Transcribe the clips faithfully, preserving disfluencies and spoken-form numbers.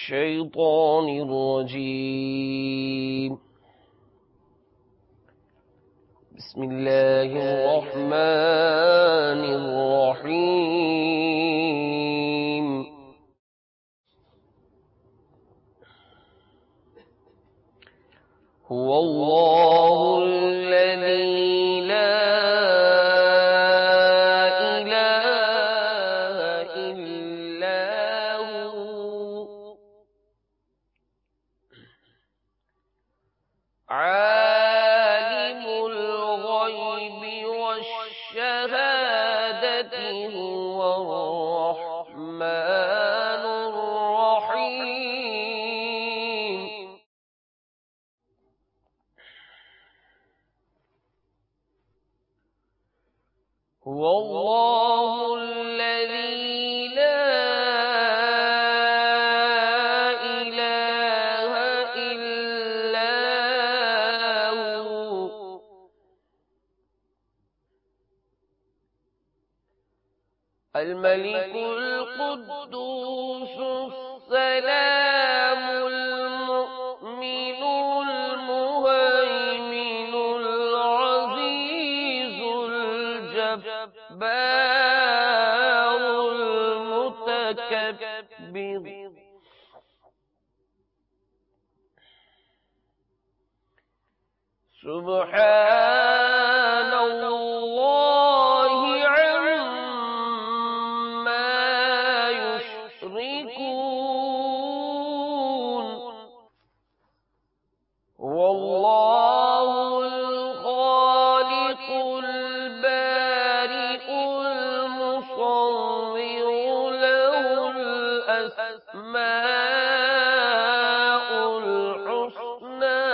الشيطان الرجيم. بسم الله الرحمن الرحيم. هو الله الذي لا إله إلا هو عالم الغيب والشهادة هو الرحمن الرحيم. هو الله الذي لا إله إلا هو الملك القدوس السلام المؤمن المهيمن العزيز الجبار المتكبر. سبحان الله عما يشركون. والله الخالق البارئ المصور له الأسماء الحسنى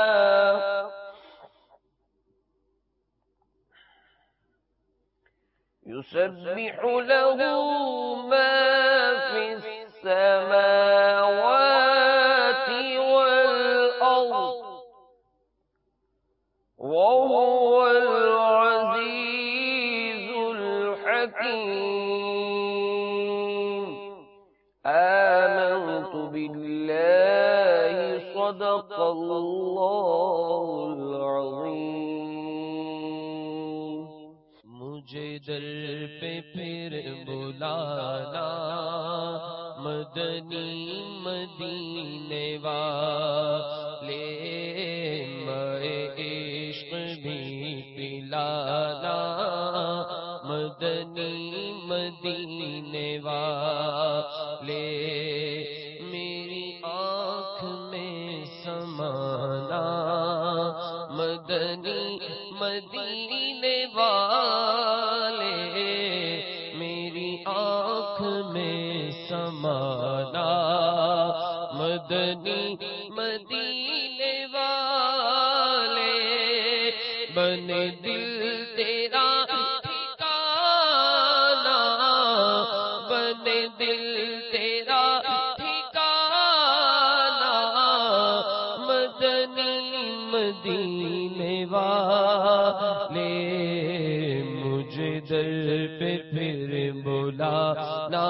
يسبح له ما في السماوات والأرض وهو العزيز الحكيم. آمنت بالله صدق الله العظيم. مجھے در پہ پھر بلانا مدنی مدینے والے، مائے عشق بھی پلانا مدنی مدینے والے، میری آنکھ میں سمانا مدنی مدینے والے، میری آنکھ میں سمانا مدنی مدینے والے، بنے دل تیرا ٹھکانا، بنے دل تیرا ٹھکانا مدنی مدینے والے، مجھے در پہ پھر بلانا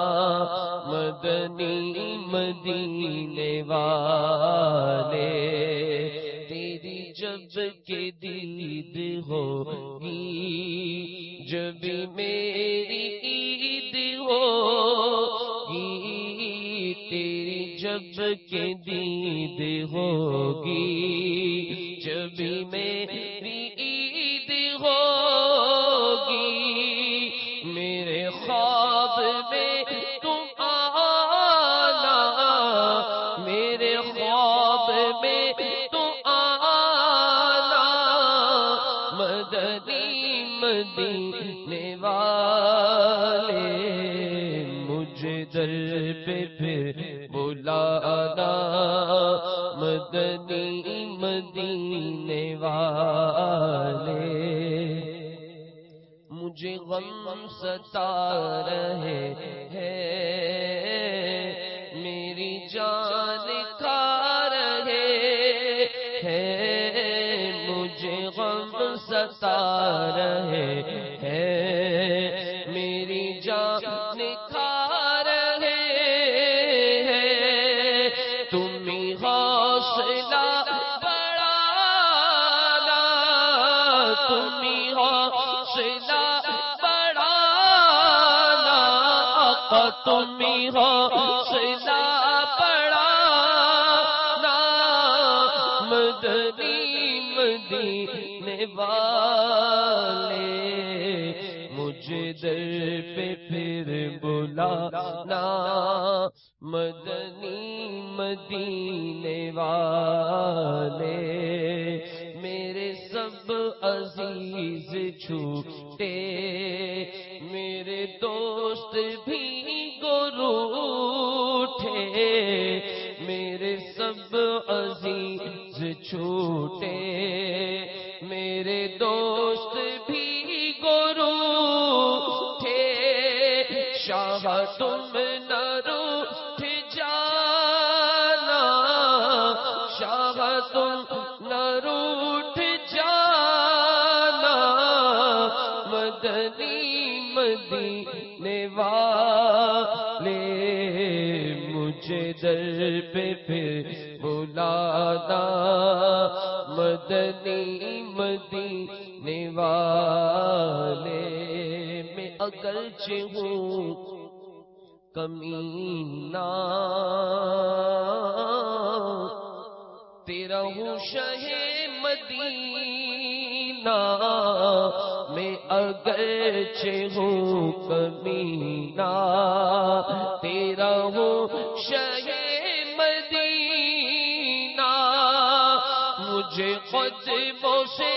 مدنی مدینے والے، تیری جب کے دید ہوگی جب میری عید ہوگی، تیری جب کے دید ہوگی جب میری عید ہوگی، میرے خواب میں تم آنا، میرے خواب میں تم آنا مدنی مدینے والے، مجھے در پہ پھر بلانا مدنی مدینے والے، مجھے غم ستا رہے ہیں میری جان کھا رہے ہیں، مجھے غم ستا رہے ہیں میری جان کھا رہے ہیں، حوصلہ بڑھانا آقا تمہیں حوصلہ بڑھانا مدنی مدینے والے مجھے در پہ پھر بلانا مدنی مدینے والے میرے سب عزیز چھوٹے میرے دوست بھی گروٹھے میرے سب عزیز چھوٹے میرے دوست بھی گروٹھے شاہ تم نہ روٹھ جانا شاہ تم نہ روٹھ جانا مدنی مدینے والے مجھے در پہ پھر بلانا مدنی مدینے والے میں اگرچہ ہوں کمینہ تیرا ہوں شہ مدینہ میں اگرچہ ہوں کمینہ تیرا ہوں شہ مدینہ مجھے قدموں سے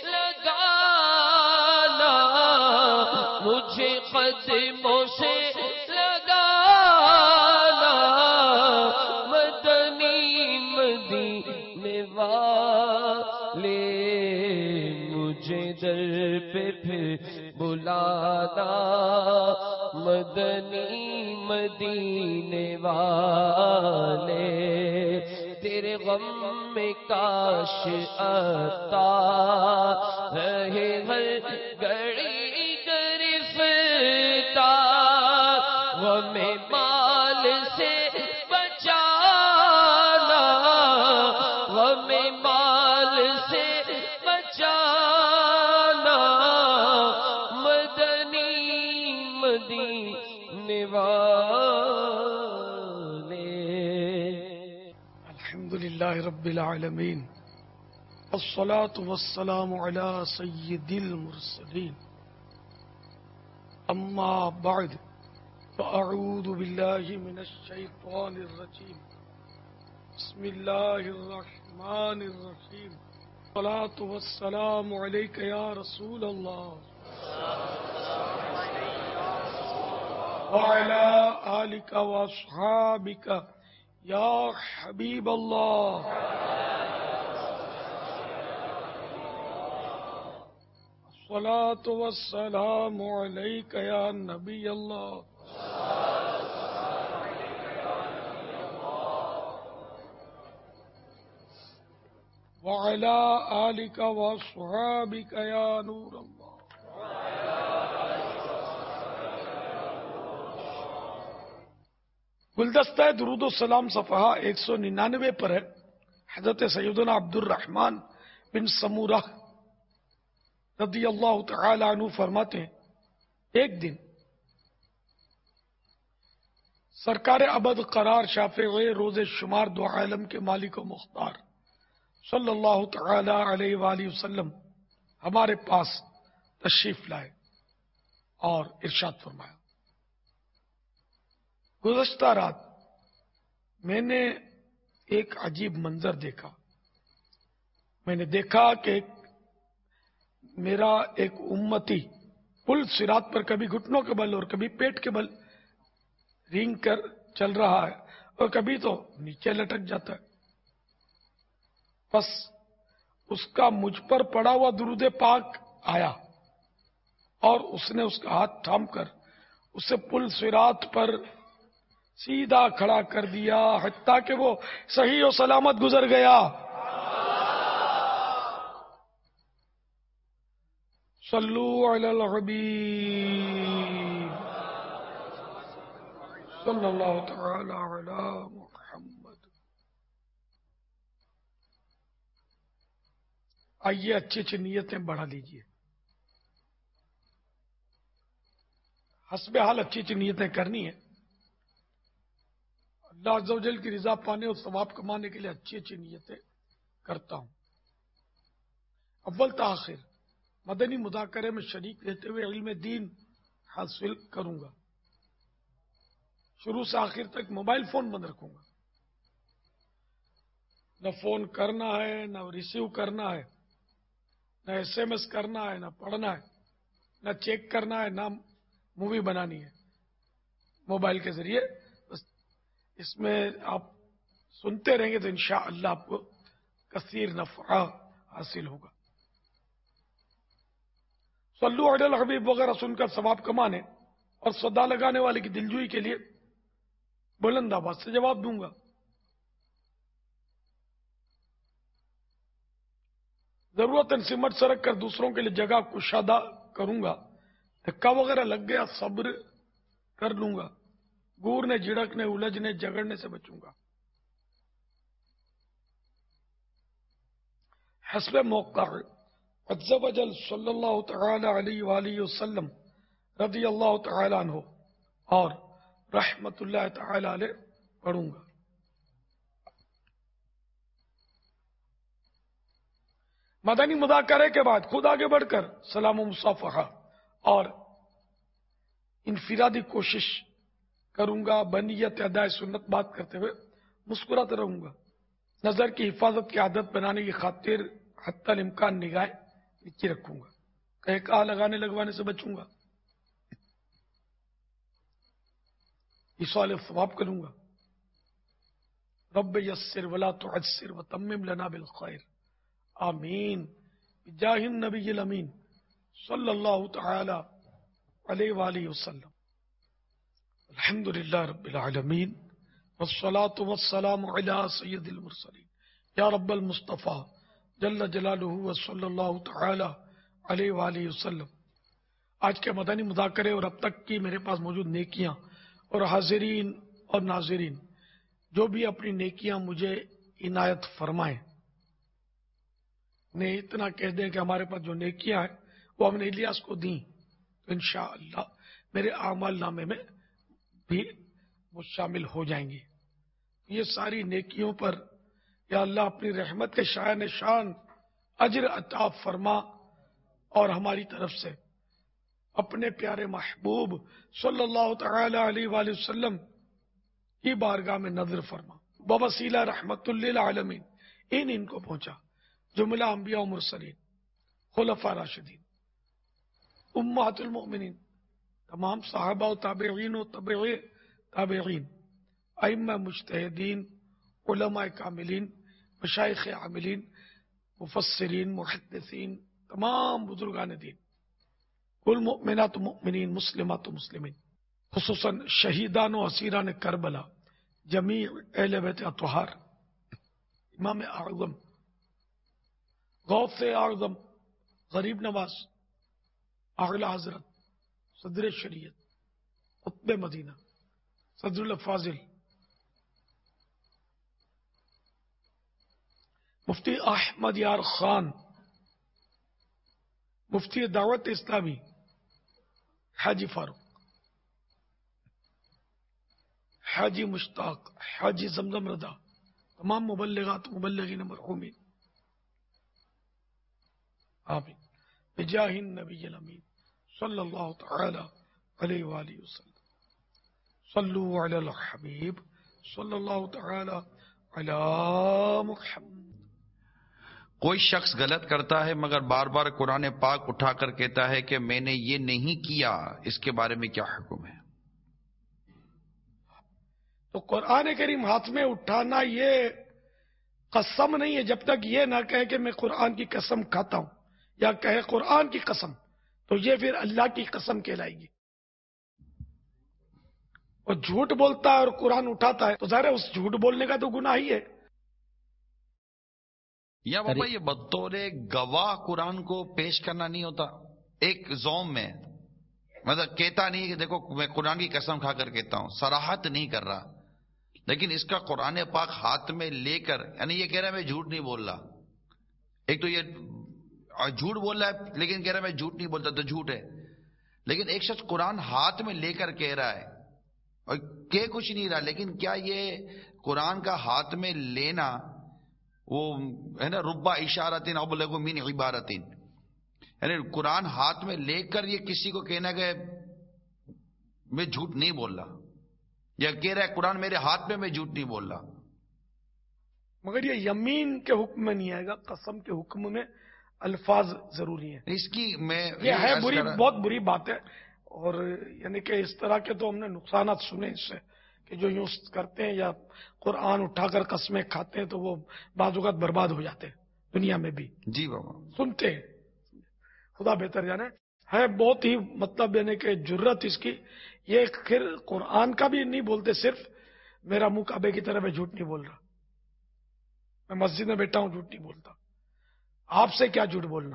لگانا مجھے قدموں سے لگانا مدنی مدینے والے مجھے در پہ پھر بلانا مدنی مدینے والے تیرے غم میں کاش عطا رہے ہر گھڑی گرفتار غم مال سے بچانا غم مال سے بچانا مدنی مدینے والے الحمدللہ رب العالمین والصلاة والسلام على سید المرسلین اما بعد فاعوذ باللہ من الشیطان الرجیم بسم اللہ الرحمن الرحیم الصلاة والسلام علیک یا رسول اللہ وعلى آلک واصحابک یا حبیب اللہ الصلاة والسلام علیک یا نبی اللہ وعلى آلک واصحابک یا نور اللہ گلدستہ درود و سلام صفحہ ایک سو ننانوے پر ہے. حضرت سیدنا عبد الرحمن بن سمورہ رضی اللہ تعالی عنہ فرماتے ہیں ایک دن سرکار ابد قرار شافع روز شمار دو عالم کے مالک و مختار صلی اللہ تعالی علیہ وآلہ وسلم ہمارے پاس تشریف لائے اور ارشاد فرمایا گزشتہ رات میں نے ایک عجیب منظر دیکھا میں نے دیکھا کہ میرا ایک امتی پل صراط پر کبھی گھٹنوں کے بل اور کبھی پیٹ کے بل رینگ کر چل رہا ہے اور کبھی تو نیچے لٹک جاتا ہے. بس اس کا مجھ پر پڑا ہوا درود پاک آیا اور اس نے اس کا ہاتھ تھام کر اسے پل صراط پر سیدھا کھڑا کر دیا حتیٰ کہ وہ صحیح و سلامت گزر گیا. صلو علی الحبیب صلی اللہ تعالی علی محمد. آئیے اچھی اچھی نیتیں بڑھا لیجئے. حسب حال اچھی اچھی نیتیں کرنی ہے. اللہ عز و جل کی رضا پانے اور ثواب کمانے کے لیے اچھی اچھی نیتیں کرتا ہوں. اول تاخیر مدنی مذاکرے میں شریک رہتے ہوئے علم دین حاصل کروں گا. شروع سے آخر تک موبائل فون بند رکھوں گا. نہ فون کرنا ہے، نہ ریسیو کرنا ہے، نہ ایس ایم ایس کرنا ہے، نہ پڑھنا ہے، نہ چیک کرنا ہے، نہ مووی بنانی ہے. موبائل کے ذریعے بس اس میں آپ سنتے رہیں گے تو انشاءاللہ آپ کو کثیر نفع حاصل ہوگا. صلو علی الحبیب وغیرہ سن کر ثواب کمانے اور صدا لگانے والے کی دلجوئی کے لیے بلند آواز سے جواب دوں گا. ضرورت سمٹ سرک کر دوسروں کے لیے جگہ کشادہ کروں گا. دھکا وغیرہ لگ گیا صبر کر لوں گا. گورنے جھڑکنے الجھنے جگڑنے سے بچوں گا. حسب موقع عز و جل صلی اللہ تعالی علیہ وآلہ وسلم رضی اللہ تعالی عنہ اور رحمت اللہ تعالی علیہ پڑھوں گا. مدنی مذاکرے کے بعد خود آگے بڑھ کر سلام و مصافحہ اور انفرادی کوشش کروں گا. بنیت ادائے سنت بات کرتے ہوئے مسکراتے رہوں گا. نظر کی حفاظت کی عادت بنانے کی خاطر حتی الامکان نگاہیں نیچے رکھوں گا. کہے کہا لگانے لگوانے سے بچوں گا. ایصال ثواب کروں گا. رب یسر ولا تعسر وتمم لنا بالخیر آمین بجاہ النبی الامین صلی اللہ تعالی علیہ وآلہ وسلم. الحمدللہ رب العالمین والصلاة والسلام علی سید المرسلین یا رب المصطفیٰ جل جلالہ وصلی اللہ تعالی علیہ وآلہ وسلم. آج کے مدنی مذاکرے اور اب تک کی میرے پاس موجود نیکیاں اور حاضرین اور ناظرین جو بھی اپنی نیکیاں مجھے عنایت فرمائیں، نے اتنا کہہ دیں کہ ہمارے پاس جو نیکیاں ہیں وہ ہم نے الیاس کو دیں تو انشاءاللہ میرے اعمال نامے میں بھی وہ شامل ہو جائیں گی. یہ ساری نیکیوں پر یا اللہ اپنی رحمت کے شایان شان اجر عطا فرما اور ہماری طرف سے اپنے پیارے محبوب صلی اللہ تعالی علیہ وآلہ وسلم کی بارگاہ میں نظر فرما. بوسیلہ رحمت للعالمین ان ان کو پہنچا جملہ انبیاء و مرسلین، خلفاء راشدین، امہات المؤمنین، تمام صحابہ و تابعین و تبع تابعین، ائمہ مجتہدین، علماء کاملین، مشائخ عاملین، مفسرین، محدثین، تمام بزرگان دین، کل مؤمنات و مؤمنین، مسلمات و مسلمین، خصوصاً شہیدان و اسیران کربلا، جمیع اہل بیت اطہار، امام اعظم، غوث اعظم، غریب نواز، اعلی حضرت، صدر شریعت، قطب مدینہ، صدر الفاضل، مفتی احمد یار خان، مفتی دعوت اسلامی حاجی فاروق، حاجی مشتاق، حاجی زمزم رضا، تمام مبلغات مبلغین مرحومین، آمین بجاہ النبی الامین صلی اللہ تعالی علیہ وآلہ وسلم. صلو علی الحبیب صلی اللہ تعالی علی محمد. کوئی شخص غلط کرتا ہے مگر بار بار قرآن پاک اٹھا کر کہتا ہے کہ میں نے یہ نہیں کیا، اس کے بارے میں کیا حکم ہے؟ تو قرآن کریم ہاتھ میں اٹھانا یہ قسم نہیں ہے. جب تک یہ نہ کہے کہ میں قرآن کی قسم کھاتا ہوں یا کہے قرآن کی قسم تو یہ پھر اللہ کی قسم کہلائے گی. اور جھوٹ بولتا ہے اور قرآن اٹھاتا ہے تو ظاہر ہے اس جھوٹ بولنے کا تو گناہ ہی ہے. یا بابا یہ بطور گواہ قرآن کو پیش کرنا نہیں ہوتا ایک زوم میں، مطلب کہتا نہیں کہ دیکھو میں قرآن کی قسم کھا کر کہتا ہوں، صراحت نہیں کر رہا، لیکن اس کا قرآن پاک ہاتھ میں لے کر یعنی یہ کہہ رہا ہے میں جھوٹ نہیں بول رہا. ایک تو یہ جھوٹ بول رہا ہے لیکن کہہ رہا ہے میں جھوٹ نہیں بولتا تو جھوٹ ہے، لیکن ایک شخص قرآن ہاتھ میں لے کر کہہ رہا ہے اور کہ کچھ نہیں رہا، لیکن کیا یہ قرآن کا ہاتھ میں لینا وہ ہے نا ربا اشارتین ابلغ من عبارتین، یعنی قرآن ہاتھ میں لے کر یہ کسی کو کہنا کہ میں جھوٹ نہیں بول رہا، یا کہہ رہا ہے قرآن میرے ہاتھ میں میں جھوٹ نہیں بول رہا. مگر یہ یمین کے حکم میں نہیں آئے گا، قسم کے حکم میں الفاظ ضروری ہیں. اس کی میں یہ ہے عرض بری، کر رہا- بہت بری بات ہے. اور یعنی کہ اس طرح کے تو ہم نے نقصانات سنے اس سے، کہ جو یوں کرتے ہیں یا قرآن اٹھا کر قسمیں کھاتے ہیں تو وہ بعض اوقات برباد ہو جاتے ہیں دنیا میں بھی. جی بابا، سنتے ہیں، خدا بہتر جانے. ہے بہت ہی مطلب یعنی کہ جرت اس کی. یہ پھر قرآن کا بھی نہیں بولتے، صرف میرا منہ کعبے کی طرف ہے، جھوٹ نہیں بول رہا، میں مسجد میں بیٹھا ہوں جھوٹ نہیں بولتا. آپ سے کیا جھوٹ بولنا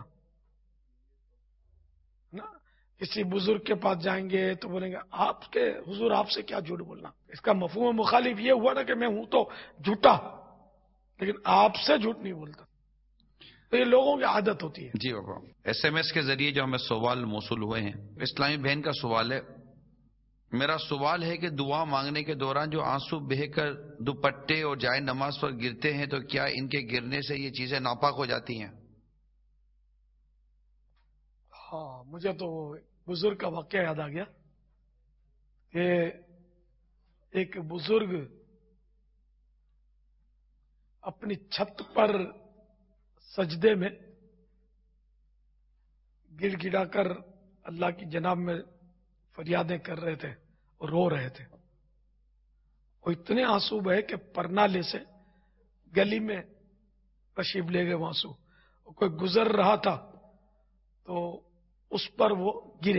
نا. کسی بزرگ کے پاس جائیں گے تو بولیں گے آپ کے حضور آپ سے کیا جھوٹ بولنا. اس کا مفہوم مخالف یہ ہوا نا کہ میں ہوں تو جھوٹا، لیکن آپ سے جھوٹ نہیں بولتا. تو یہ لوگوں کی عادت ہوتی ہے. جی بابا، ایس ایم ایس کے ذریعے جو ہمیں سوال موصول ہوئے ہیں، اسلامی بہن کا سوال ہے. میرا سوال ہے کہ دعا مانگنے کے دوران جو آنسو بہہ کر دوپٹے اور جائے نماز پر گرتے ہیں تو کیا ان کے گرنے سے یہ چیزیں ناپاک ہو جاتی ہیں؟ ہاں، مجھے تو بزرگ کا واقعہ یاد آ گیا کہ ایک بزرگ اپنی چھت پر سجدے میں گڑ گڑا کر اللہ کی جناب میں فریادیں کر رہے تھے اور رو رہے تھے. وہ اتنے آنسو بہے کہ پرنالے سے گلی میں تشریف لے گئے وہ آنسو. کوئی گزر رہا تھا تو اس پر وہ گرے.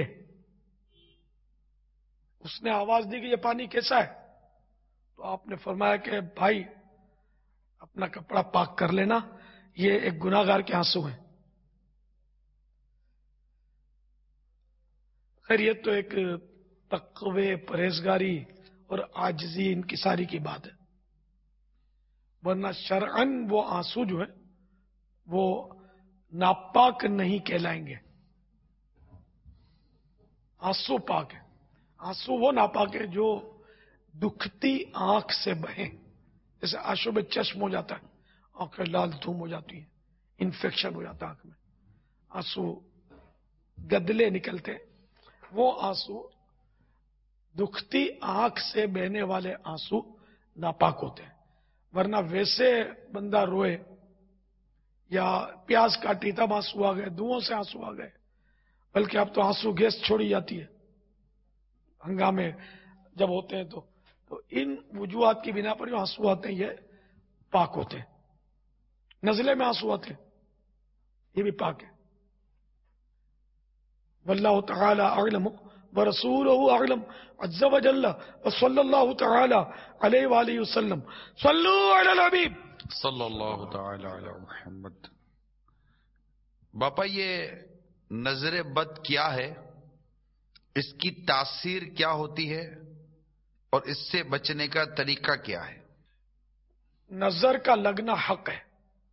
اس نے آواز دی کہ یہ پانی کیسا ہے؟ تو آپ نے فرمایا کہ بھائی اپنا کپڑا پاک کر لینا، یہ ایک گناہگار کے آنسو ہیں. خیر یہ تو ایک تقوی، پرہیزگاری اور عاجزی انکساری کی بات ہے، ورنہ شرعن وہ آنسو جو ہے وہ ناپاک نہیں کہلائیں گے. آنسو پاک ہے. آنسو وہ ناپاک ہے جو دکھتی آنکھ سے بہیں، جیسے آشوب چشم ہو جاتا ہے، آنکھیں لال دھوم ہو جاتی ہیں، انفیکشن ہو جاتا ہے آنکھ میں، آنسو گدلے نکلتے ہیں. وہ آنسو دکھتی آنکھ سے بہنے والے آنسو ناپاک ہوتے ہیں. ورنہ ویسے بندہ روئے یا پیاس کاٹی تب آنسو آ گئے، دھوؤں سے آنسو آ گئے، بلکہ اب تو آنسو گیس چھوڑی جاتی ہے ہنگامے جب ہوتے ہیں تو تو ان وجوہات کی بنا پر جو آنسو آتے ہیں یہ پاک ہوتے ہیں. نزلے میں آنسو آتے ہیں یہ بھی پاک ہے. واللہ تعالی اعلم ورسولہ اعلم عز وجل وصلی اللہ تعالی علیہ وآلہ وسلم. صلو علی الحبیب صلی اللہ تعالی علی محمد. باپا یہ نظر بد کیا ہے، اس کی تاثیر کیا ہوتی ہے اور اس سے بچنے کا طریقہ کیا ہے؟ نظر کا لگنا حق ہے.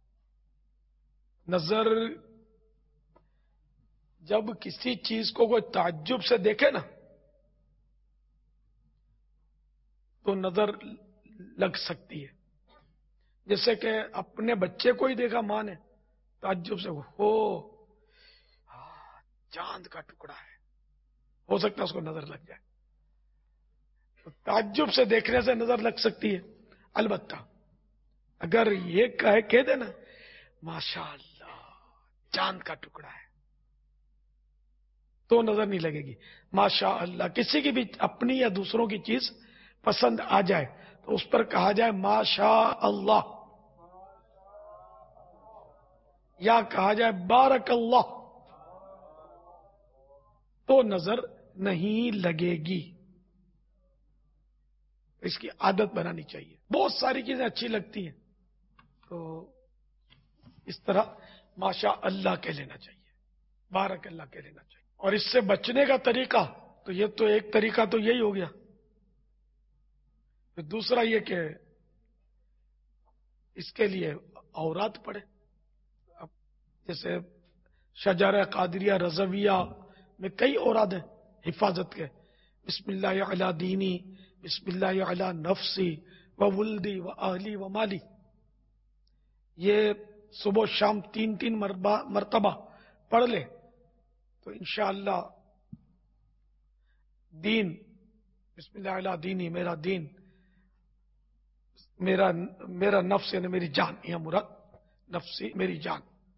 نظر جب کسی چیز کو کوئی تعجب سے دیکھے نا تو نظر لگ سکتی ہے. جیسے کہ اپنے بچے کو ہی دیکھا ماں نے تعجب سے، ہو چاند کا ٹکڑا ہے، ہو سکتا ہے اس کو نظر لگ جائے. تو تعجب سے دیکھنے سے نظر لگ سکتی ہے. البتہ اگر یہ کہے کہہ دے نا ماشاء اللہ چاند کا ٹکڑا ہے تو نظر نہیں لگے گی. ماشاء اللہ کسی کی بھی اپنی یا دوسروں کی چیز پسند آ جائے تو اس پر کہا جائے ماشاء اللہ، یا کہا جائے بارک اللہ، تو نظر نہیں لگے گی. اس کی عادت بنانی چاہیے. بہت ساری چیزیں اچھی لگتی ہیں تو اس طرح ماشاء اللہ کہہ لینا چاہیے، بارک اللہ کہہ لینا چاہیے. اور اس سے بچنے کا طریقہ تو یہ تو ایک طریقہ تو یہی ہو گیا. پھر دوسرا یہ کہ اس کے لیے اورات پڑھے. جیسے شجرہ قادریہ رضویہ میں کئی اوراد ہیں، حفاظت کے، بسم اللہ علی دینی، بسم اللہ علی نفسی و ولدی و اہلی و مالی، یہ صبح شام تین تین مرتبہ پڑھ لے تو انشاءاللہ دین، بسم اللہ علی دینی، میرا دین، میرا میرا نفس یعنی میری جان، یہ مراد نفسی میری جان،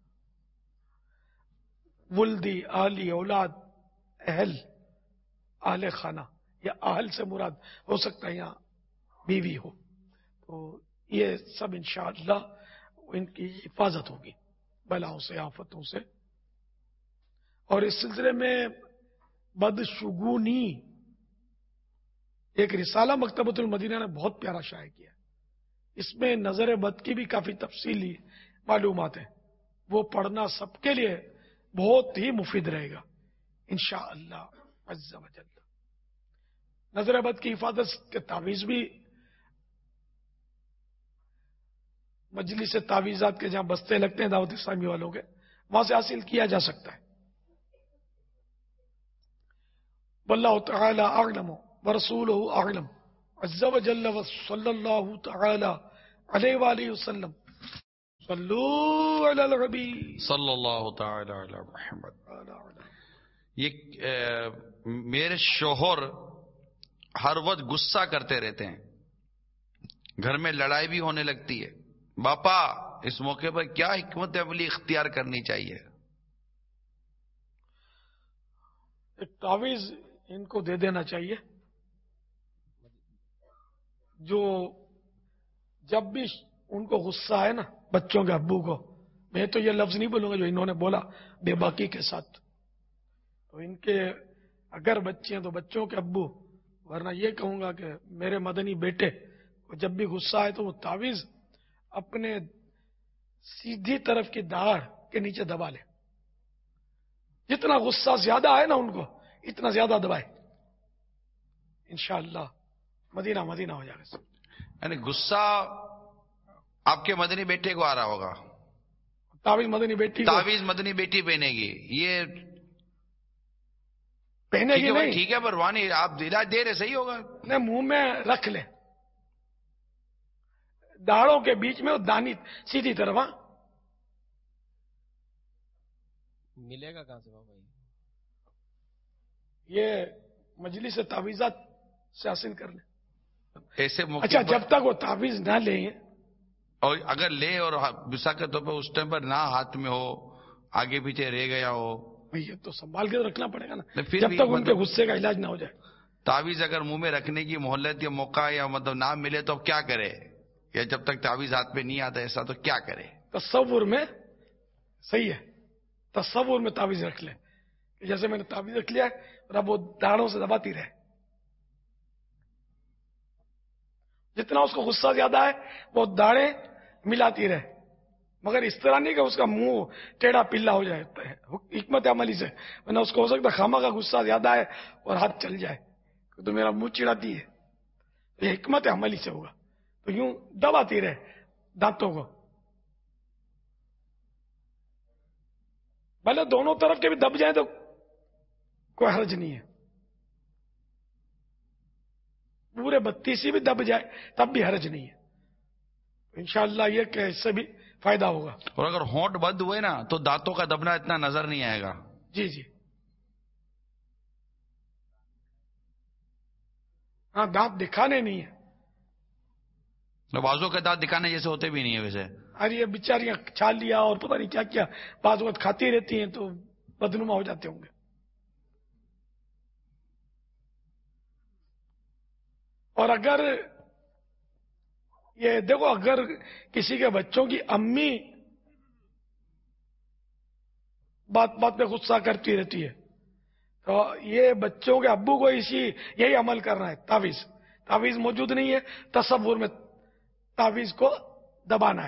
ولدی اہلی اولاد، اہل اہل خانہ، یا اہل سے مراد ہو سکتا ہے یہاں بیوی ہو، تو یہ سب انشاءاللہ ان کی حفاظت ہوگی بلاؤں سے، آفتوں سے۔ اور اس سلسلے میں بدشگونی ایک رسالہ مکتبۃ المدینہ نے بہت پیارا شائع کیا، اس میں نظر بد کی بھی کافی تفصیلی معلومات ہیں، وہ پڑھنا سب کے لیے بہت ہی مفید رہے گا انشاءاللہ عز و جل۔ نظر بد کی حفاظت کے تعویذ بھی مجلس سے تعویذات کے جہاں بستے لگتے ہیں دعوت اسلامی والوں کے، وہاں سے حاصل کیا جا سکتا ہے۔ واللہ تعالی اعلم ورسولہ اعلم عز و جل وصلی اللہ تعالی علیہ وآلہ وسلم۔ صلو علی الحبیب صلی اللہ تعالی علی محمد۔ یہ میرے شوہر ہر وقت غصہ کرتے رہتے ہیں، گھر میں لڑائی بھی ہونے لگتی ہے، باپا اس موقع پر کیا حکمت عملی اختیار کرنی چاہیے؟ ایک تعویذ ان کو دے دینا چاہیے جو جب بھی ان کو غصہ ہے نا، بچوں کے ابو کو، میں تو یہ لفظ نہیں بولوں گا جو انہوں نے بولا بے باکی کے ساتھ، تو ان کے اگر بچے ہیں تو بچوں کے ابو، ورنہ یہ کہوں گا کہ میرے مدنی بیٹے جب بھی غصہ آئے تو وہ تعویذ اپنے سیدھی طرف کی داڑھ کے نیچے دبا لے، جتنا غصہ زیادہ آئے نا ان کو اتنا زیادہ دبائے، انشاءاللہ مدینہ مدینہ ہو جائے گا۔ یعنی غصہ آپ کے مدنی بیٹے کو آ رہا ہوگا، تعویذ مدنی بیٹی تعویذ مدنی بیٹی پہنے گی، یہ پہنے گی نہیں، ٹھیک ہے پروانی آپ علاج دے رہے صحیح ہوگا، نہیں منہ میں رکھ لے، داڑھوں کے بیچ میں دانی سیدھی طرف، ہاں ملے گا کہاں سے بابا؟ یہ مجلس تعویذات سے حاصل کر لیں۔ ایسے موقع اچھا پر جب تک وہ تعویذ نہ لیں، اور اگر لے اور بسا کے طور پر اس ٹائم پر نہ ہاتھ میں ہو، آگے پیچھے رہ گیا ہو، یہ تو سنبھال کے رکھنا پڑے گا نا، پھر جب بھی تک ان کے مطلب غصے کا علاج نہ ہو جائے۔ تعویذ اگر منہ میں رکھنے کی مہلت یا موقع یا مطلب نہ ملے تو اب کیا کرے؟ یا جب تک تعویذ ہاتھ پہ نہیں آتا ایسا تو کیا کرے؟ تصور میں صحیح ہے، تصور میں تعویذ رکھ لیں کہ جیسے میں نے تعویذ رکھ لیا ہے اور اب وہ داڑھوں سے دباتی رہے، جتنا اس کو غصہ زیادہ ہے وہ داڑھیں ملاتی رہے، مگر اس طرح نہیں کہ اس کا منہ ٹیڑھا پلا ہو جائے، حکمت عملی سے، ورنہ اس کو ہو سکتا خامہ کا غصہ زیادہ ہے اور ہاتھ چل جائے تو میرا منہ چڑھاتی ہے، یہ حکمت عملی سے ہوگا، تو یوں دباتی رہے دانتوں کو، بھلے دونوں طرف کے بھی دب جائیں تو کوئی حرج نہیں ہے، پورے بتیسی بھی دب جائے تب بھی حرج نہیں ہے، انشاءاللہ یہ کہ اس سے بھی فائدہ ہوگا۔ اور اگر ہونٹ بند ہوئے نا تو دانتوں کا دبنا اتنا نظر نہیں آئے گا۔ جی جی ہاں، دانت دکھانے نہیں ہے، بازو کے دانت دکھانے جیسے ہوتے بھی نہیں ہے ویسے، ارے یہ بیچاریاں چھال لیا اور پتہ نہیں کیا کیا بعض وقت کھاتی رہتی ہیں تو بدنما ہو جاتے ہوں گے۔ اور اگر یہ دیکھو، اگر کسی کے بچوں کی امی بات بات پہ غصہ کرتی رہتی ہے تو یہ بچوں کے ابو کو اسی یہی عمل کرنا ہے، تعویذ تعویذ موجود نہیں ہے، تصور میں تعویذ کو دبانا ہے،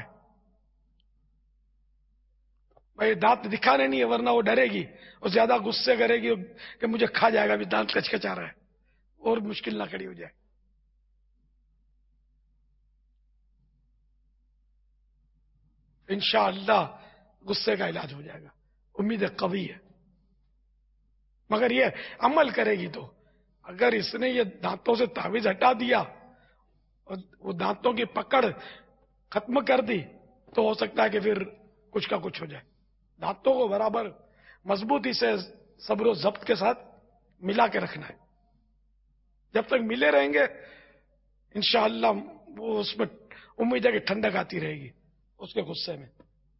بھائی دانت دکھانے نہیں ہے ورنہ وہ ڈرے گی اور زیادہ غصے کرے گی کہ مجھے کھا جائے گا، بھی دانت کچکچا رہا ہے اور مشکل نہ کھڑی ہو جائے۔ انشاءاللہ غصے کا علاج ہو جائے گا، امید قوی ہے۔ مگر یہ عمل کرے گی تو. اگر اس نے یہ دانتوں سے تعویذ ہٹا دیا اور وہ دانتوں کی پکڑ ختم کر دی تو ہو سکتا ہے کہ پھر کچھ کا کچھ ہو جائے. دانتوں کو برابر مضبوطی سے صبر و ضبط کے ساتھ ملا کے رکھنا ہے. جب تک ملے رہیں گے انشاءاللہ وہ اس میں امید ہے کہ ٹھنڈک آتی رہے گی اس کے غصے میں.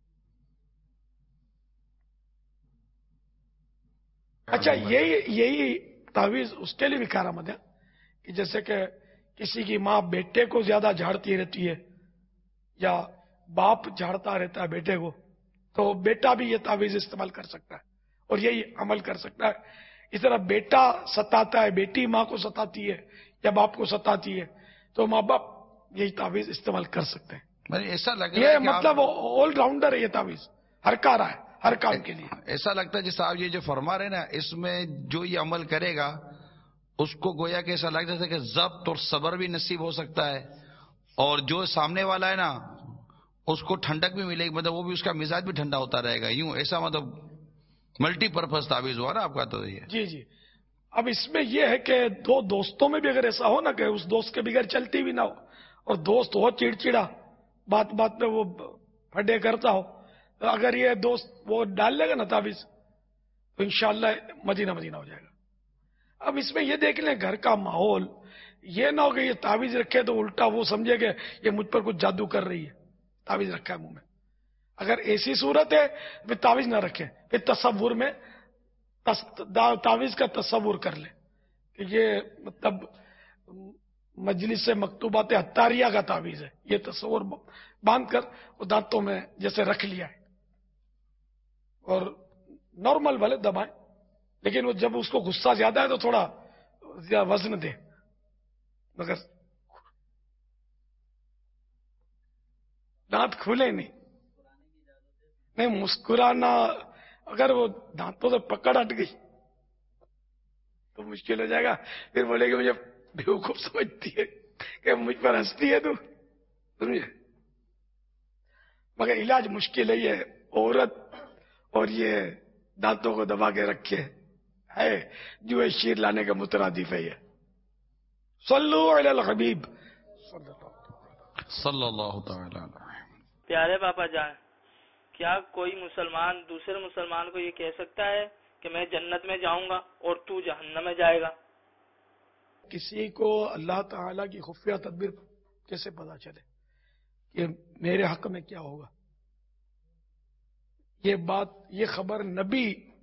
اچھا یہی یہی تعویذ اس کے لیے بھی کارآمد ہے کہ جیسے کہ کسی کی ماں بیٹے کو زیادہ جھاڑتی رہتی ہے یا باپ جھاڑتا رہتا ہے بیٹے کو، تو بیٹا بھی یہ تعویذ استعمال کر سکتا ہے اور یہی عمل کر سکتا ہے. اس طرح بیٹا ستاتا ہے، بیٹی ماں کو ستاتی ہے یا باپ کو ستاتی ہے تو ماں باپ یہی تعویذ استعمال کر سکتے ہیں. ایسا لگ یہ مطلب آل راؤنڈر ہے یہ تعویذ، ہر کار ہے ہر کام کے لیے. ایسا لگتا ہے جیسے آپ یہ جو فرما رہے نا، اس میں جو یہ عمل کرے گا اس کو گویا کہ ایسا لگتا ہے کہ ضبط اور صبر بھی نصیب ہو سکتا ہے، اور جو سامنے والا ہے نا اس کو ٹھنڈک بھی ملے گی، مطلب وہ بھی اس کا مزاج بھی ٹھنڈا ہوتا رہے گا. یوں ایسا مطلب ملٹی پرپز تعویذ ہوا نا آپ کا. تو یہ جی جی اب اس میں یہ ہے کہ دو دوستوں میں بھی اگر ایسا ہو نا کہ اس دوست کے بغیر چلتی بھی نہ ہو اور دوست ہو چڑچڑا، بات بات پہ وہ پھڈے کرتا ہو، تو اگر یہ دوست وہ ڈال لے گا نا تعویذ تو انشاءاللہ مدینہ مدینہ ہو جائے گا. اب اس میں یہ دیکھ لیں گھر کا ماحول، یہ نہ ہو کہ یہ تعویذ رکھے تو الٹا وہ سمجھے کہ یہ مجھ پر کچھ جادو کر رہی ہے، تعویذ رکھا ہے منہ میں. اگر ایسی صورت ہے پھر تعویذ نہ رکھیں، پھر تصور میں تعویذ کا تصور کر لیں کہ یہ مطلب مجلس مکتوبات عطاریہ کا تعویذ ہے، یہ تصور باندھ کر وہ دانتوں میں جیسے رکھ لیا ہے اور نارمل والے دبائیں. لیکن وہ جب اس کو غصہ زیادہ ہے تو تھوڑا زیادہ وزن دیں، مگر دانت کھولے نہیں نہیں مسکرانا. اگر وہ دانتوں سے پکڑ ہٹ گئی تو مشکل ہو جائے گا. پھر بولے گی مجھے بیوقوف سمجھتی ہے کہ مجھ پر ہنستی ہے تو سمجھے. مگر علاج مشکل ہے. یہ عورت اور یہ دانتوں کو دبا کے رکھے ہے جو ہے شیر لانے کا مترادف ہے. یہ صلو علی الحبیب صلی اللہ تعالی علیہ. پیارے پاپا جان، کیا کوئی مسلمان دوسرے مسلمان کو یہ کہہ سکتا ہے کہ میں جنت میں جاؤں گا اور تو جہنم میں جائے گا؟ کسی کو اللہ تعالی کی خفیہ تدبیر کیسے پتا چلے کہ میرے حق میں کیا ہوگا؟ یہ بات یہ خبر نبی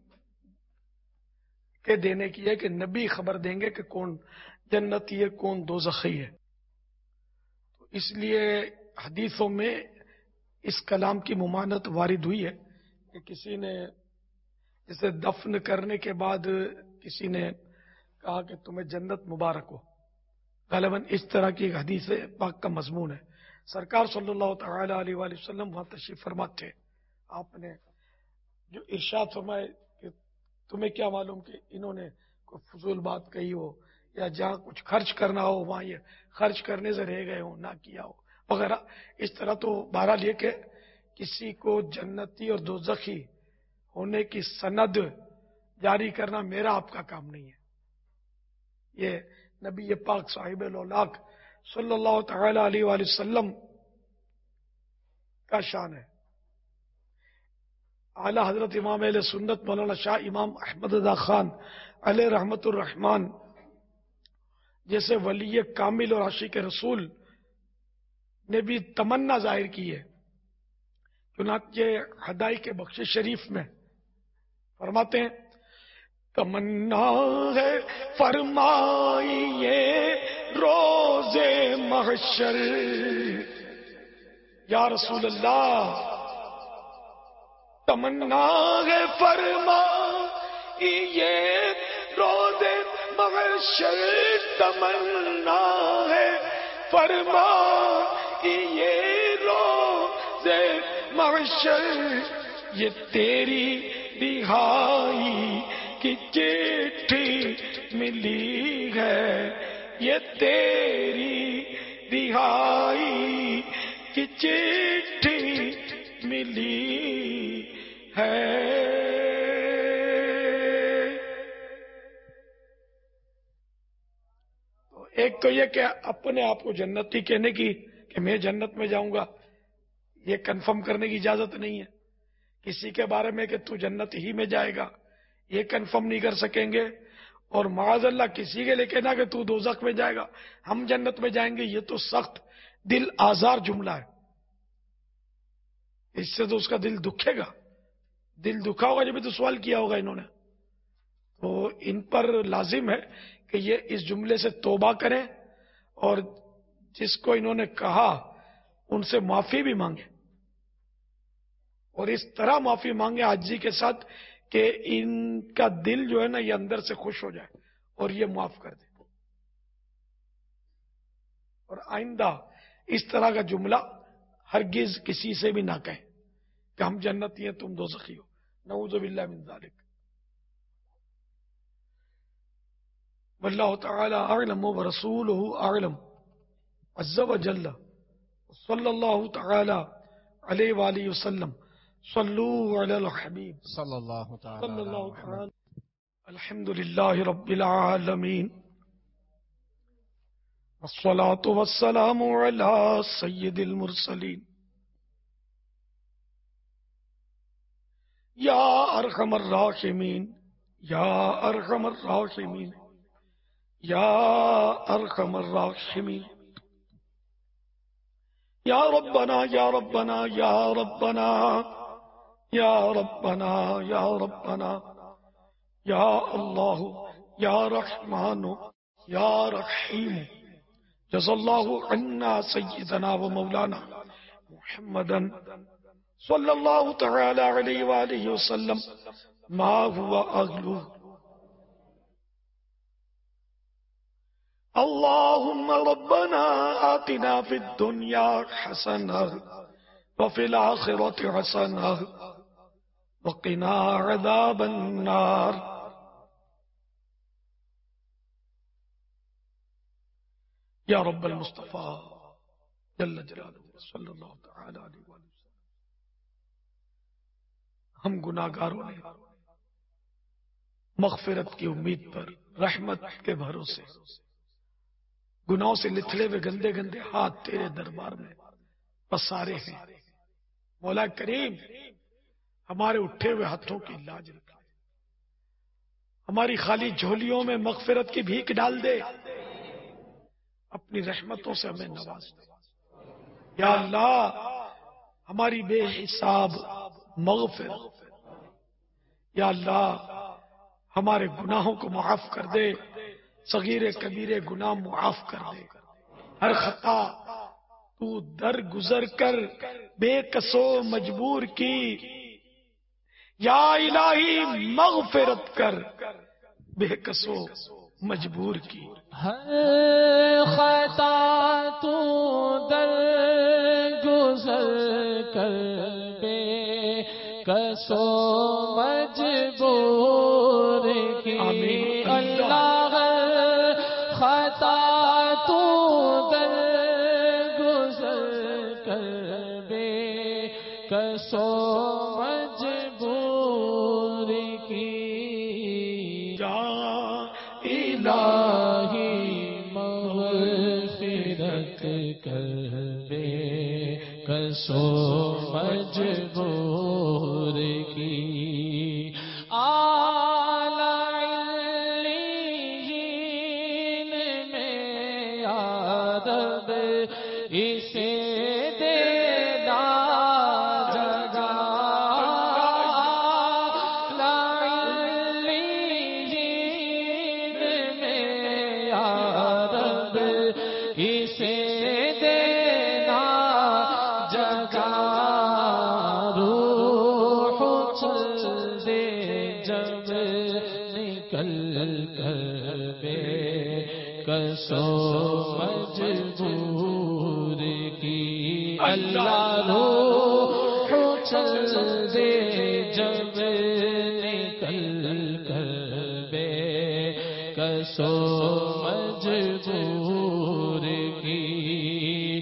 کے دینے کی ہے کہ نبی خبر دیں گے کہ کون جنتی ہے کون دوزخی ہے. تو اس لیے حدیثوں میں اس کلام کی ممانت وارد ہوئی ہے کہ کسی نے جسے دفن کرنے کے بعد کسی نے کہا کہ تمہیں جنت مبارک ہو. غالباً اس طرح کی ایک حدیث پاک کا مضمون ہے. سرکار صلی اللہ تعالی علیہ وآلہ وسلم وہاں تشریف فرما تھے. آپ نے جو ارشاد فرمائے کہ تمہیں کیا معلوم کہ انہوں نے کوئی فضول بات کہی ہو یا جہاں کچھ خرچ کرنا ہو وہاں یہ خرچ کرنے سے رہ گئے ہو، نہ کیا ہو وغیرہ. اس طرح تو بہرحال یہ کہ کسی کو جنتی اور دوزخی ہونے کی سند جاری کرنا میرا آپ کا کام نہیں ہے. یہ نبی پاک صاحب الاولاق صلی اللہ تعالی علیہ وآلہ وسلم کا شان ہے. اعلی حضرت امام اہل سنت مولانا شاہ امام احمد رضا خان علیہ رحمت الرحمان جیسے ولی کامل اور عاشق رسول نے بھی تمنا ظاہر کی ہے. چنانچہ ہدائی کے بخش شریف میں فرماتے ہیں تمنا ہے فرمائیے روز محشر یا رسول اللہ. تمنا ہے فرمائیے روز محشر، تمنا ہے فرمائیے روز محشر، یہ تیری رہائی کی چٹھی ملی ہے، یہ تیری رہائی کی چٹھی ملی ہے. ایک تو یہ کہ اپنے آپ کو جنتی کہنے کی کہ میں جنت میں جاؤں گا، یہ کنفرم کرنے کی اجازت نہیں ہے. کسی کے بارے میں کہ تو جنت ہی میں جائے گا یہ کنفرم نہیں کر سکیں گے. اور معاذ اللہ کسی کے لیے کہنا کہ تو دوزخ میں جائے گا ہم جنت میں جائیں گے، یہ تو سخت دل آزار جملہ ہے. اس سے تو اس کا دل دکھے گا، دل دکھا ہوگا جب بھی تو سوال کیا ہوگا انہوں نے. تو ان پر لازم ہے کہ یہ اس جملے سے توبہ کریں اور جس کو انہوں نے کہا ان سے معافی بھی مانگیں، اور اس طرح معافی مانگیں عاجزی کے ساتھ کہ ان کا دل جو ہے نا یہ اندر سے خوش ہو جائے اور یہ معاف کر دے. اور آئندہ اس طرح کا جملہ ہرگز کسی سے بھی نہ کہیں کہ ہم جنتی ہیں تم دوزخی ہو، نعوذ باللہ من ذالک. واللہ تعالی اعلم ورسولہ اعلم عز وجل. صلی اللہ تعالی علیہ وآلہ وسلم. صلو علی الحبیب صلی اللہ صلی تعالی اللہ علیہ تعالی. الحمد للہ رب العالمین والصلاة والسلام علی سید المرسلین یا ارحم الراحمین یا ارحم الراحمین یا ارحم الراحمین. یا ربنا یا ربنا یا ربنا یا ربنا یا ربنا یا اللہ یا رحمان یا رحیم. جزا اللہ عنا سیدنا و مولانا محمدا صلی اللہ تعالی علیہ وآلہ وسلم ما هو اغلو. اللهم ربنا آتنا في الدنيا حسنة وفي الآخرة حسنة وقنا عذاب النار. یا رب المصطفیٰ جل جلالہ صلی اللہ تعالی علیہ وآلہ وسلم. ہم گناہگاروں نے مغفرت کی امید پر رحمت کے بھروسے گناہوں سے لتھڑے ہوئے گندے گندے ہاتھ تیرے دربار میں پسارے ہیں. مولا کریم ہمارے اٹھے ہوئے ہاتھوں کی لاج رکھا، ہماری خالی جھولیوں میں مغفرت کی بھیک ڈال دے، اپنی رحمتوں سے ہمیں نواز دے. یا اللہ ہماری بے حساب مغفرت، یا اللہ ہمارے گناہوں کو معاف کر دے، صغیر کبیرے گناہ معاف کر دے. ہر خطا تو در گزر کر بے کسو مجبور کی، یا الہی مغفرت کر بے کسو مجبور کی. ہر خطا تو در گزر کر بے کسو مجبور کی. آمین. اللہ خطا تو در گزر کر بے کسو مجبور کی. یا الہی مغفرت کر بے کسو مجبور کی. اعلی علیین میں یا رب اسے دینا جگہ. اعلی علیین میں یا رب اسے دینا جگہ. روح چل دے جب نکل کر بے کسو مجبور کی. اللہ روح چل دے جب نکل کر بے کسو مجبور کی.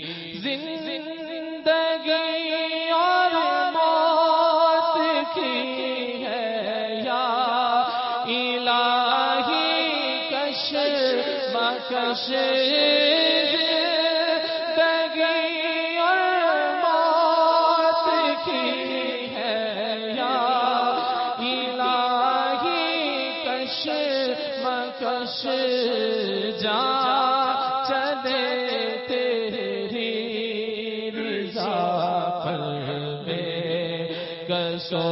زندگی اور موت کی ہے یا الہی کشف مکش زندگی اور موت کی ہے یا الہی کش مکش جا چلے تیری رضا پر بے کسو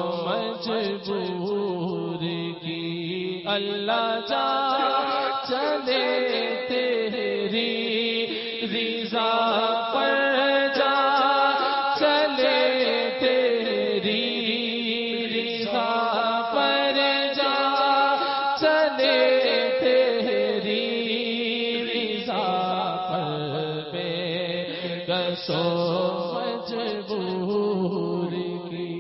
مجبور کی اللہ جا چلے تیری رضا پر جا چلے تیری رضا پر جا چلے تیری رضا پر بے کسو مجبور کی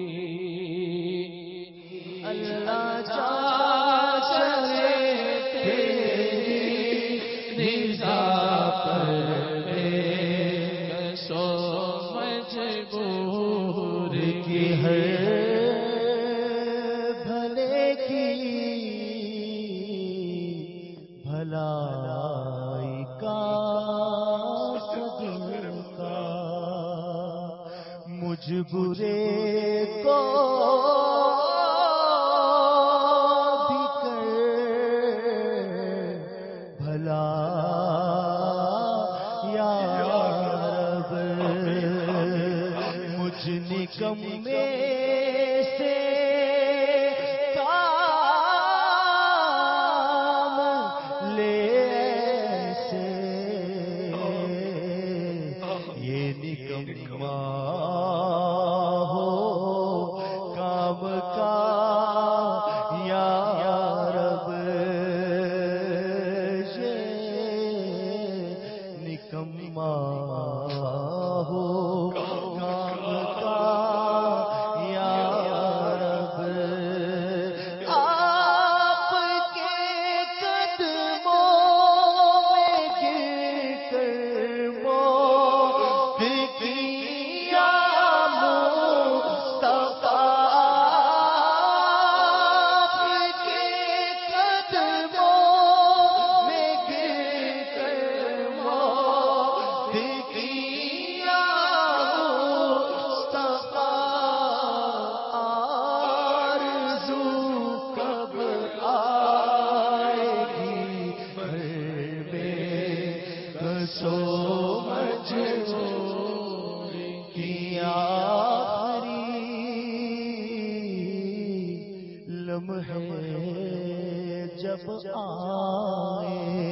اللہ جا چلے تیری رضا پر بے کسو مجبور کی ہر بھلے کی بھلائی کا صدقہ مجھ برے کو بھی کر بھلا یا رب مجھ نکمے سے کام لے ایسے یہ نکما ہو کام کا یا رب یہ نکما ہو کام کا یا رب آپ کے قدموں میں گر کر موت کی یا مصطفیٰ آپ کے قدموں میں گر کر موت کی یا مصطفیٰ آرزو کب آئے گی بے کسو مجبور کی آخری لمحے جب آئے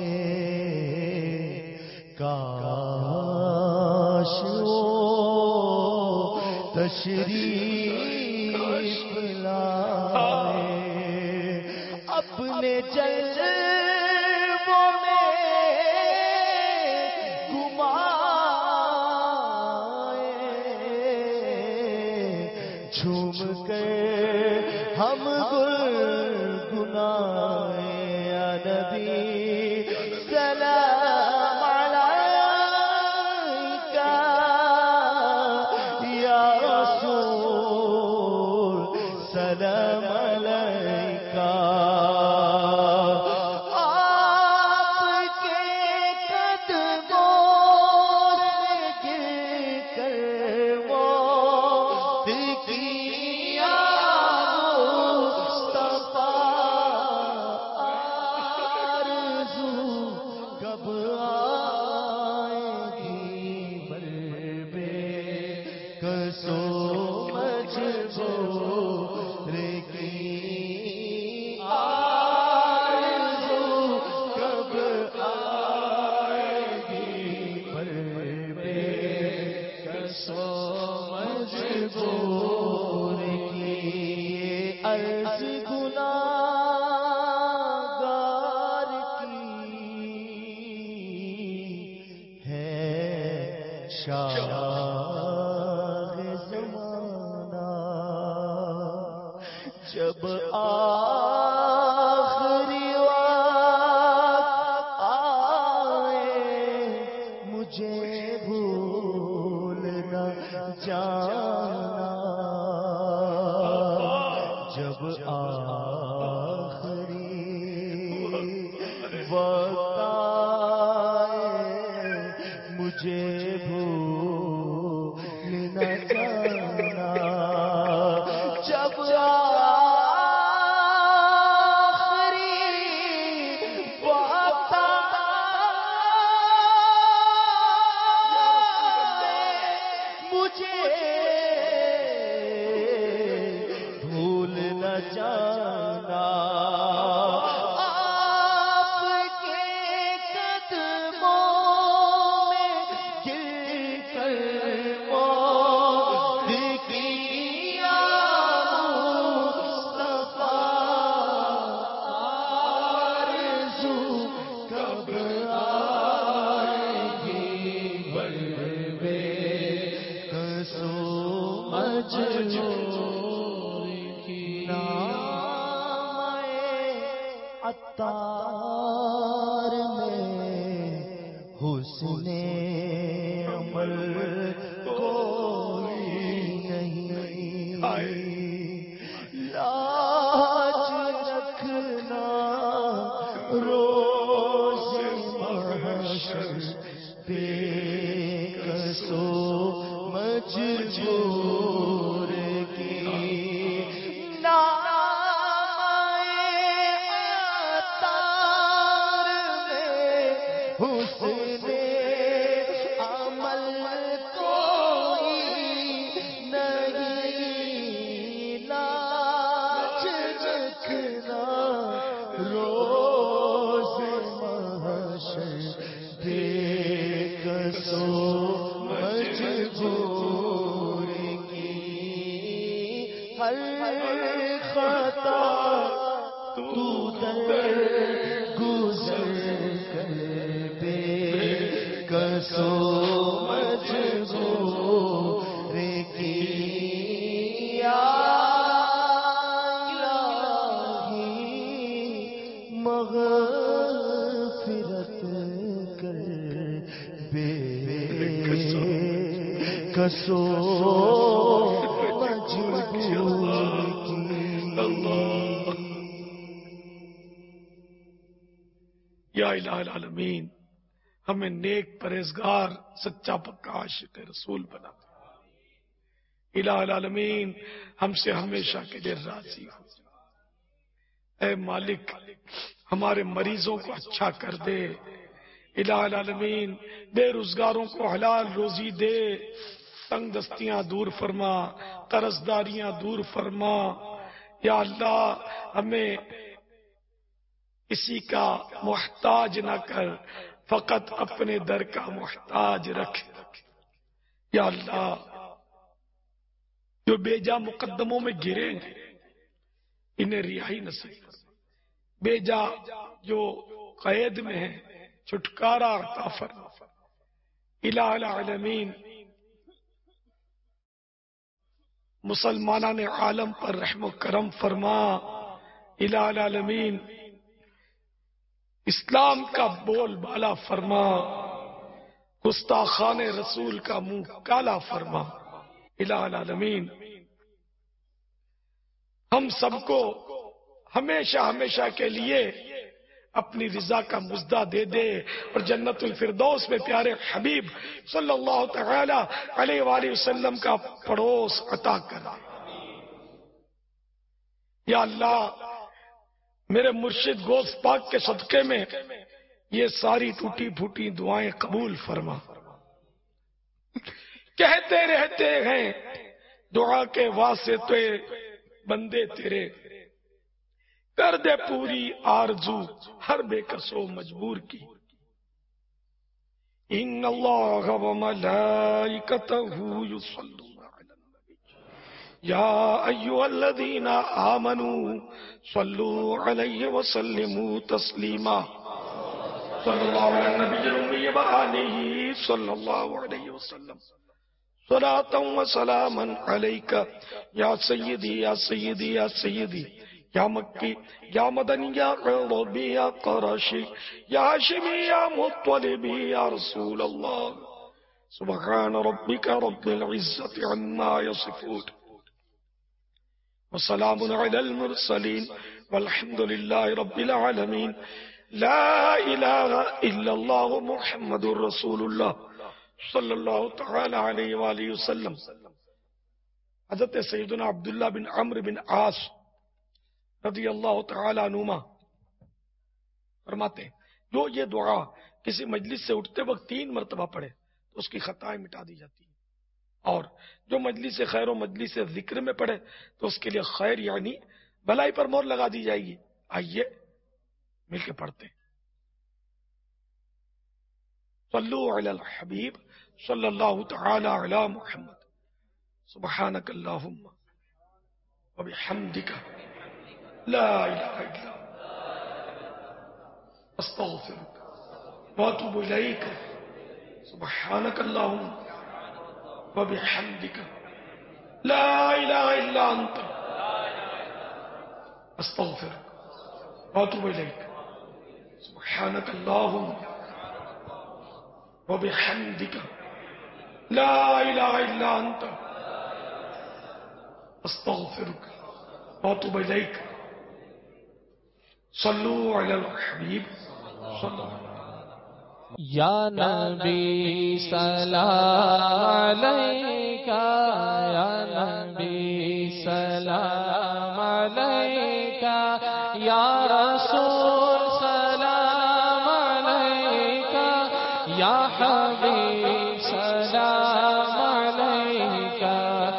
کاش وہ تشریف لائے اپنے جلووں میں گھمائے جھوم کر ہم گنگنائے یا نبی سلام علیکہ یا رسول سلام علیکہ آپ کے قدموں سے گر کر موت کی یا مصطفیٰ آرزو کب آئے گی بر بے کسو مجبور کی آرزو کب آئے گی بر بے کسو مجبور کی عرض گناہگار کی ہے شاہ زمانہ جب آخری وقت آئے مجھے بھول نہ جانا جب آخری وقت عطار میں حسن عمل کوئی نہیں، لاج رکھنا روز محشر بے کسو مجبور کی کسو یا الہ العالمین ہمیں نیک پرہیزگار سچا پکا عاشق رسول بنا دے۔ الہ العالمین ہم سے ہمیشہ کے لیے راضی ہو۔ اے مالک ہمارے مریضوں کو اچھا کر دے۔ الہ العالمین بے روزگاروں کو حلال روزی دے، تنگ دستیاں دور فرما، قرضداریاں دور فرما۔ یا اللہ ہمیں کسی کا محتاج نہ کر، فقط اپنے در کا محتاج رکھ۔ یا اللہ جو بیجا مقدموں میں گریں گے انہیں رہائی نصیب فرما، بیجا جو قید میں ہیں چھٹکارا عطا فرما۔ الہ العالمین مسلمانان عالم پر رحم و کرم فرما۔ الہ العالمین اسلام کا بول بالا فرما، گستاخان رسول کا منہ کالا فرما۔ الہ العالمین ہم سب کو ہمیشہ ہمیشہ کے لیے اپنی رضا کا مزدہ دے دے اور جنت الفردوس میں پیارے حبیب صلی اللہ تعالی علیہ وآلہ وسلم کا پڑوس عطا کر دے۔ یا اللہ میرے مرشد غوث پاک کے صدقے میں یہ ساری ٹوٹی پھوٹی دعائیں قبول فرما۔ کہتے رہتے ہیں دعا کے واسطے بندے تیرے، کر دے پوری آرزو ہر بے کسو مجبور کی۔ ان اللہ و ملائکتہ یصلون علی النبی یا ایھا الذین آمنوا صلوا علیہ وسلموا تسلیما۔ صلی اللہ علی النبی الأمی وآلہ صلی اللہ علیہ وسلم صلاۃ و سلاما علیک یا سیدی یا سیدی یا سیدی یا مکی یا مدنی یا عربی یا قرشی یا ہاشمی یا مطلبی یا رسول اللہ۔ سبحان ربک رب العزت عما یصفون وسلام علی المرسلین والحمد للہ رب العالمین۔ لا الہ الا اللہ محمد رسول اللہ صلی اللہ تعالی علیہ وآلہ وسلم۔ حضرت سیدنا عبداللہ بن عمرو بن عاص رضی اللہ تعالی عنہما فرماتے ہیں جو یہ دعا کسی مجلس سے اٹھتے وقت تین مرتبہ پڑھے تو اس کی خطائیں مٹا دی جاتی ہیں، اور جو مجلس خیر و مجلس ذکر میں پڑھے تو اس کے لیے خیر یعنی بلائی پر مور لگا دی جائے گی. آئیے مل کے پڑھتے ہیں. صلو علی الحبیب صلی اللہ تعالی علی محمد. سبحانک اللہم وبحمدک لا الہ الا انت استغفرک واتوب الیک. سبحانک اللہم وبحمدک لا الہ الا انت استغفرک واتوب الیک. سبحانک اللہم وبحمدک لا الہ الا انت استغفرک واتوب الیک. صلو علی الحبیب صلی اللہ یا نبی سلام علیکہ، یا نبی سلام علیکہ، یا رسول سلام علیکہ، یا حبیب سلام علیکہ،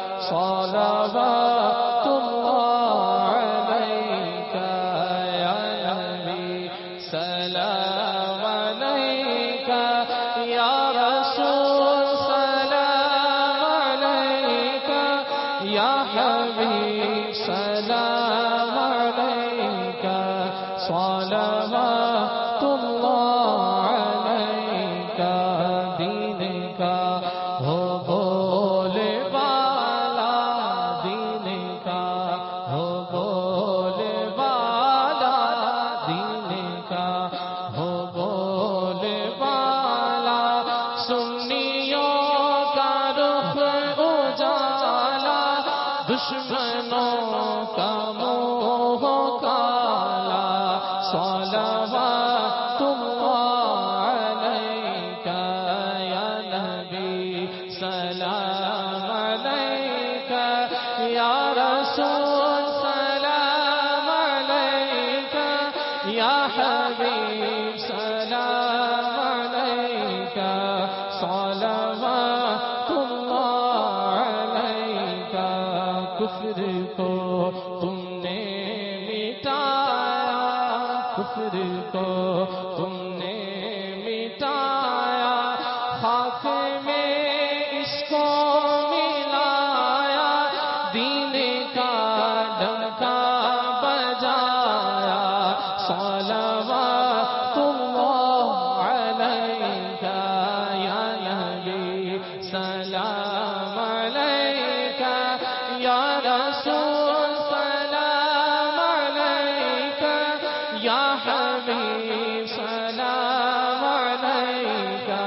صلوات اللہ علیکہ، یا نبی سلام علیکہ، یا رسول سلام علیکہ، یا حبیب سلام علیکہ، صلوات اللہ علیکہ. دین کا ہو بولے والا، دین کا ہو بولے والا، دین کا ہو بولے والا، سنیوں کا رخ اجالا، دشمنوں کا منہ کالا. صلوات اللہ علیکہ، یا نبی سلام علیکہ، یا رسول سلام علیکہ، یا حبیب سلام علیکہ، صلوات اللہ علیکہ. کفر کو تم نے مٹایا، کفر کو تم نے مٹایا، خاک میں اس کو ملایا، دین کا ڈنکا بجایا. صلوات اللہ علیکہ، یا نبی سلام علیکہ، یا رسول سلام علیکہ، یا حبیب سلام علیکہ،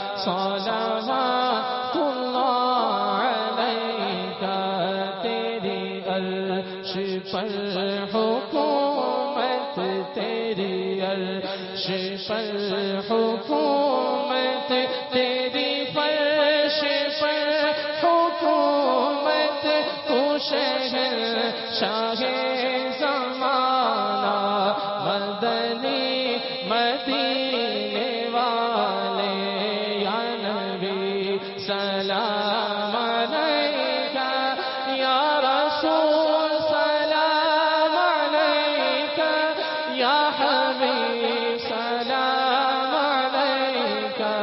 صلوات اللہ علیکہ. تیری عرش پر حکومت، تیری عرش پر حکومت، تیری فرش پر حکومت، تو شہنشاہ زمانہ، مدنی مدینے والے، یا نبی سلام علیکہ، یا رسول سلام علیکہ، یا حبیب سلام علیکہ،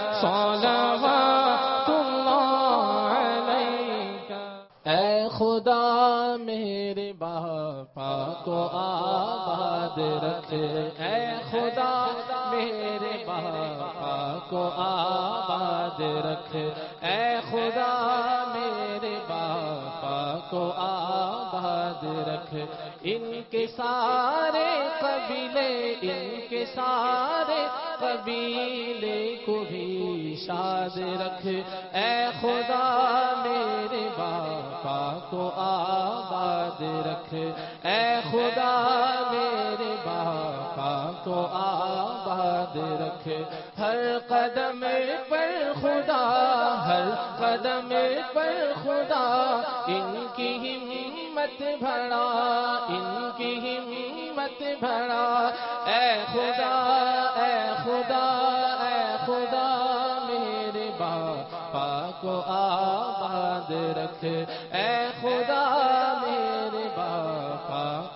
صلوات اللہ علیکہ. اے خدا میرے باپا کو آباد رکھ، اے خدا میرے باپا کو آباد رکھ، اے خدا میرے باپا کو آباد رکھ. ان کے سارے قبیلے، ان کے سارے قبیلے کو بھی شاد رکھ، اے خدا میرے باپا کو آباد رکھ، اے خدا میرے باپا کو آباد رکھ. ہر قدم پر خدا، ہر قدم پر خدا، ان کی ہمت بڑھا، ان کی ہمت بڑھا. اے خدا، اے خدا، اے خدا میرے باپا کو آباد رکھ، اے خدا میرے باپا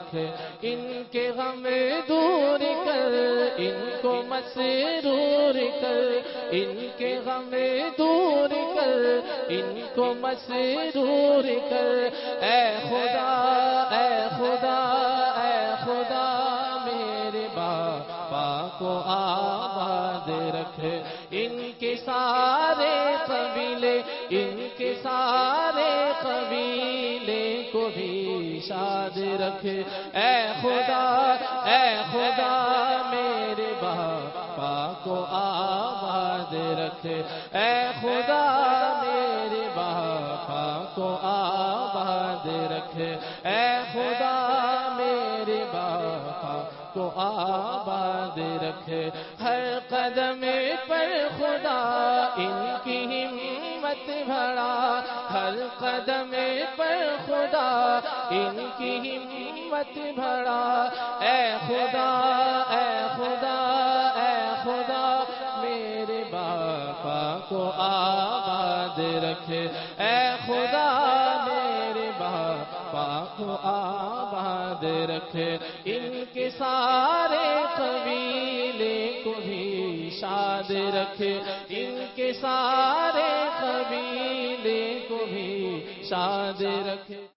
رکھے، ان کے غم دور کر، ان کو مسرور کر، ان کے غم دور کر، ان کو مسرور کر، اے خدا اے خدا اے خدا میرے باپا کو آباد رکھے، ان کے سارے قبیلے، ان کے سارے قبیلے کو بھی شاد رکھے، اے خدا اے خدا میرے باپا کو آباد رکھے، اے خدا میرے باپا کو آباد رکھے، اے خدا میرے باپا کو آباد رکھے، ہر قدم پر خدا ان کی ہمت بڑھا، ہر قدم پر خدا ان کی ہمت بڑھا، اے خدا اے خدا اے خدا میرے باپا کو آباد رکھے، اے خدا میرے باپا کو آباد رکھے، ان کے سارے قبیلے کو بھی شاد رکھے، ان کے سارے قبیلے کو بھی شاد رکھے۔